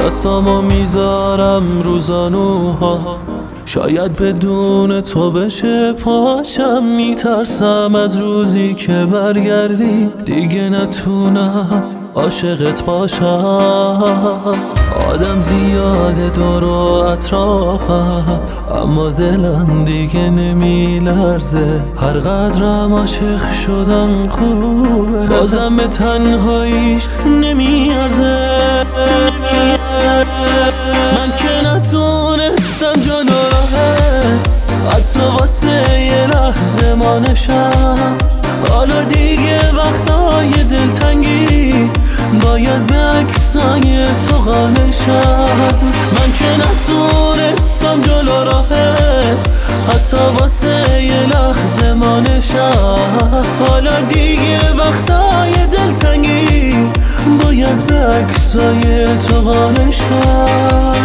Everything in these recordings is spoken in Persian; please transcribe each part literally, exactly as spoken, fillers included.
دستامو میذارم رو زانوها، شاید بدون تو بشه پاشم. میترسم از روزی که برگردی دیگه نتونم عاشقت باشم. آدم زیاده دور و اطرافم، اما دلم دیگه نمیلرزه. هر قدرم عاشق شدم خوبه، بازم به تنهاییش نمیارزه. من که نتونستم جلو راهت، حتی واسه یه لحظه مانشم. حالا دیگه وقتای دلتنگی باید به عکسای تو قانشم. من که نتونستم جلو راهت، حتی واسه یه لحظه مانشم. حالا دیگه وقتای دلتنگی باید به عکسای تو قانشم.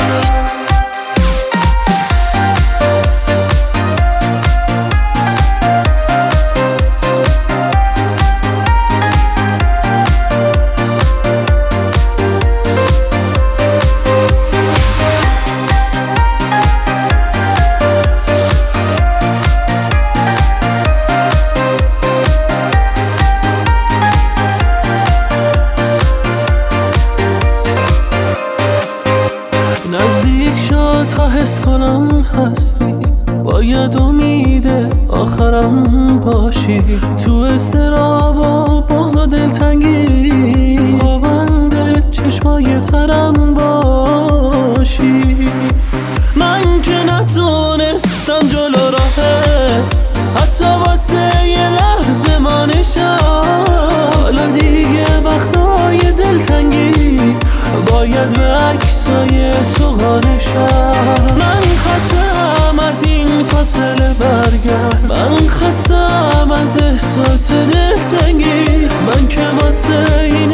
نزدیک شد تا حس کنم هستی، باید امید آخرم باشی. تو استراب و بغض و دلتنگی پابند چشمای ترم باشی. من که نتونستم جلو راهت، حتی واسه یه لحظه مانشم. حالا دیگه وقتای دلتنگی باید به عکسای تو قانشم. من خستم از این فاصله برگرد، من خستم از احساس دلتنگی. من که واسه این